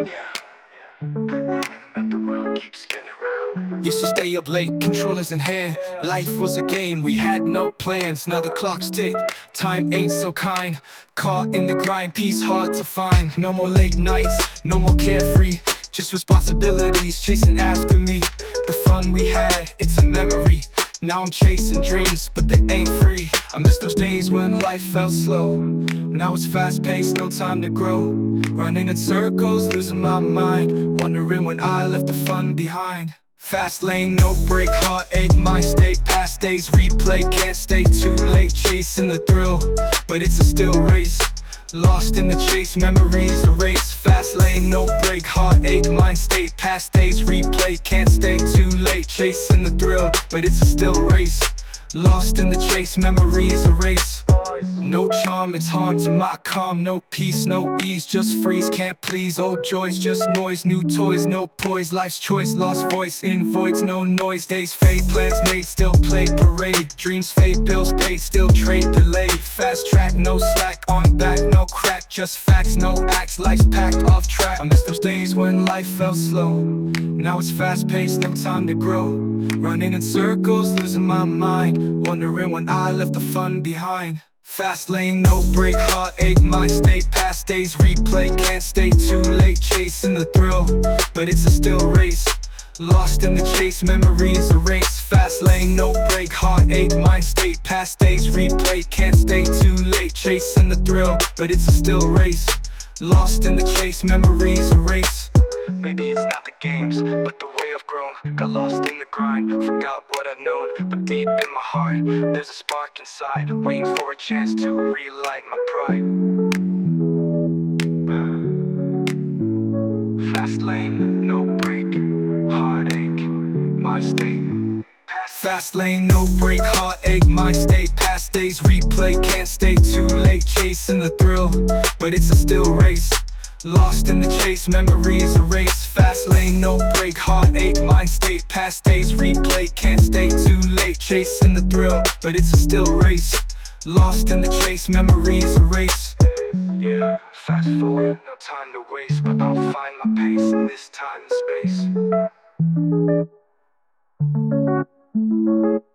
But the world keeps getting around. Used to stay up late, controllers in hand. Life was a game, we had no plans. Now the clock's tick, time ain't so kind. Caught in the grind, peace hard to find. No more late nights, no more carefree. Just responsibilities chasing after me. The fun we had, it's a memory. Now I'm chasing dreams, but they ain't free. I miss those days when life felt slow. Now it's fast-paced, no time to grow. Running in circles, losing my mind. Wondering when I left the fun behind. Fast lane, no break, heartache, mind state. Past days replay, can't stay too late. Chasing the thrill, but it's a still race. Lost in the chase, memories erase. Fast lane, no break, heartache, mind state. Past days replay, can't stay too late. Chasing the thrill, but it's a still race. Lost in the chase, memories erase. No charm, it's harm to my calm. No peace, no ease, just freeze. Can't please, old joys, just noise. New toys, no poise, life's choice. Lost voice in voids, no noise. Days fade, plans made, still play parade. Dreams fade, bills paid, still trade delayed. Fast track, no slack, on back, no crack. Just facts, no acts, life's packed off track. I miss those days when life felt slow. Now it's fast paced, no time to grow. Running in circles, losing my mind. Wondering when I left the fun behind. Fast lane, no break, heartache, mind state. Past days replay, can't stay too late. Chasing the thrill, but it's a still race. Lost in the chase, memories erase. Fast lane, no break, heartache, mind state. Past days replay, can't stay too late. Chasing the thrill, but it's a still race. Lost in the chase, memories erase. Maybe it's not the games, but the way I've grown. Got lost in the grind, forgot what I'd known. But deep in my heart, there's a spark inside, waiting for a chance to relight my pride. Fast lane, no break, heartache, my state. Fast lane, no break, heartache, my state. Past days replay, can't stay too late. Chasing the thrill, but it's a still race. Lost in the chase, memories erase. Fast lane, no break, heartache, mind state. Past days replay, can't stay too late. Chasing the thrill, but it's a still race. Lost in the chase, memories erase. Yeah, fast forward, no time to waste. But I'll find my pace in this time and space.